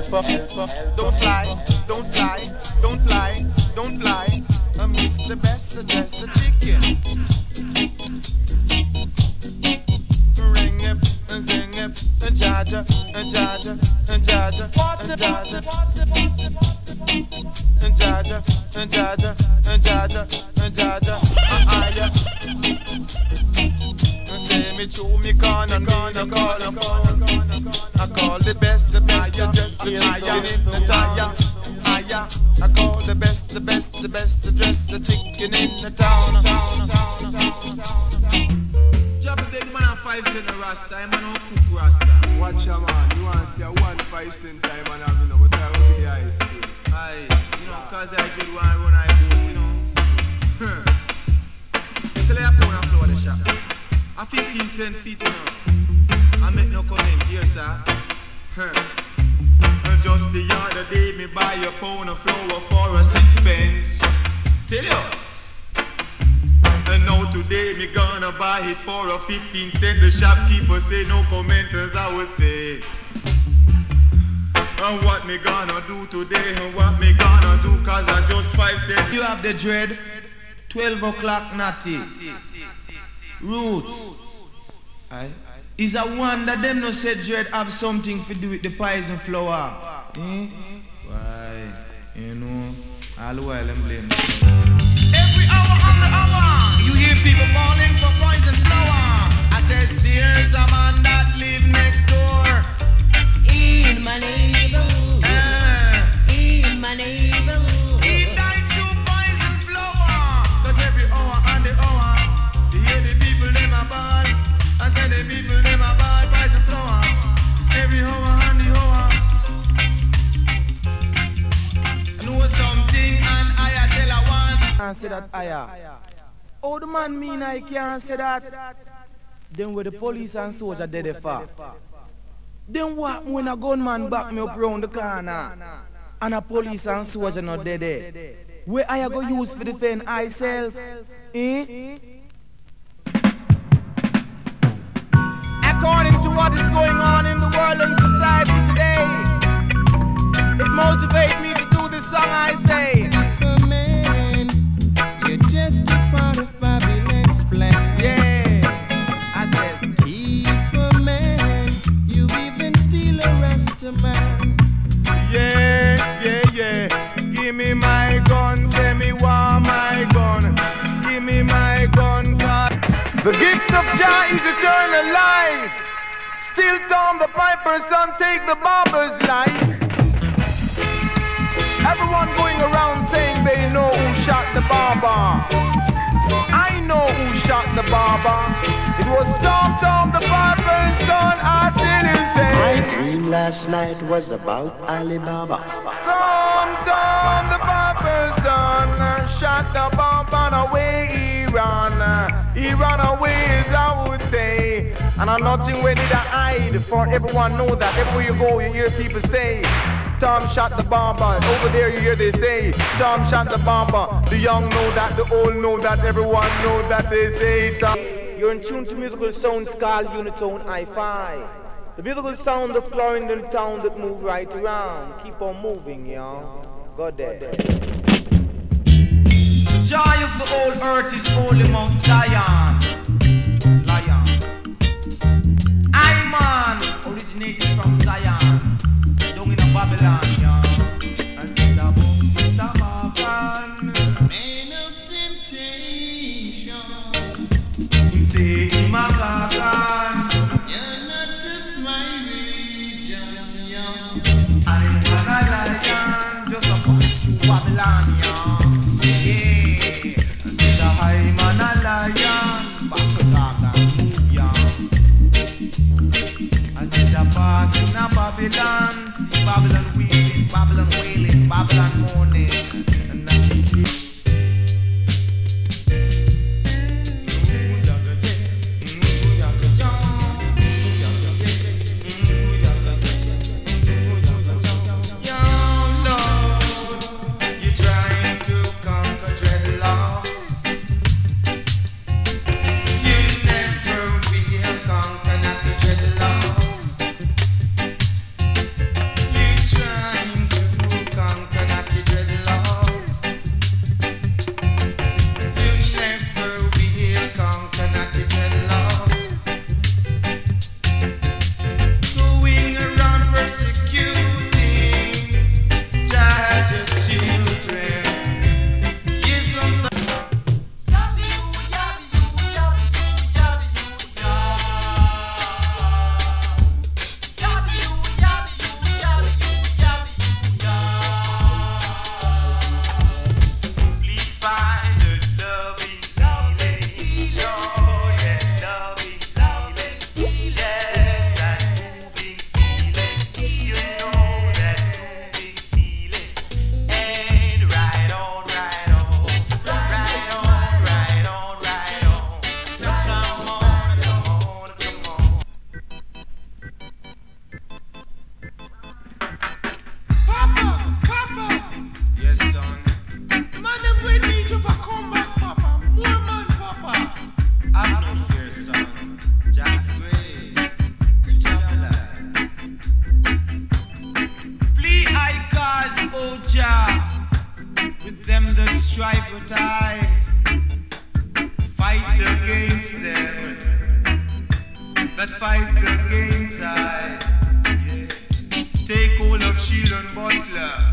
Don't fly, don't fly, don't fly, don't fly. I miss the best, just a chicken. Ring it, sing it, jaja, jaja, jaja, jaja, jaja, jaja, jaja, jaja, say me true, me corner, corner, corner, I call the best, the just the chicken in the town. I call the best, the dress, the chicken in the town. Drop a big man on 5 cent a rasta, I'm on cook rasta. Watch your man, you want to see a 1 5 cent time and have, you know, but I will be the ice cream. Aye, you know, cause I just want to run I boat, you know. So let a pound of flour the shop. A 15 cent feet, you know. I make no comment here, sir. And just the other day, me buy a pound of flour for a 6 pence. Tell you. And now today, me gonna buy it for a 15 cent. The shopkeeper say no commenters, I would say. And what me gonna do today, and what me gonna do, cause I just 5 cents. You have the dread, 12 o'clock natty. Roots. Aye. Is a wonder them no said dread have something to do with the pies and flour. Eh? Why? You know, all the while I'm blaming. Every hour on the hour, you hear people calling for pies and flour. I says there's a man that live next door. In my neighborhood. In my neighborhood. He died 2 pies and flour. Cause every hour on the hour, you hear the people them a ball. I said the people them a ball pies and flour. Every hour and the hour. I know something and I tell a one. Can't say that aya. Oh, the man mean I can't say that. Then where the police and soldier dead for. Then what when a gunman back me up round the corner and a police and soldier not dead there? Where I go use for defend myself? Eh? According to what is going on in the world and society today, it motivates me to do this song I say. For man, you're just a part of Babylon's plan. Yeah, I said. Thief for man, you even steal a rasta man. Yeah, yeah, yeah. Give me my gun, say me want my gun. Give me my gun, cause the gift of Jah is eternal life. Still Tom the piper's son, take the barber's life. Everyone going around saying they know who shot the barber. I know who shot the barber. It was Tom the piper's son, I didn't say. My dream last night was about Alibaba. Tom the piper's son shot the bomb and away he ran. He ran away as I would say. And I'm nothing where did I hide. For everyone know that everywhere you go you hear people say Tom shot the bomber. Over there you hear they say Tom shot the bomber. The young know that, the old know that, everyone know that they say Tom. You're in tune to musical sounds called Unitone I-Fi. The musical sound of Clarendon town that move right around. Keep on moving, y'all. God there. The joy of the old earth is holy Mount Zion. Lion. I man originated from Zion. Down in a Babylon, y'all. And since a book is a Babylon. Man of temptation. Him say him a Gagan. You're not of my religion, young. I'm a lion. Just a voice to Babylon, y'all. Yeah. And since a high man a lion. Back to Gagan, move, y'all. And since a pass in a Babylon. See Babylon weeping, Babylon wailing, Babylon mourning. And that is it. against them that fight against I. Yeah. Take hold of Shield and Butler.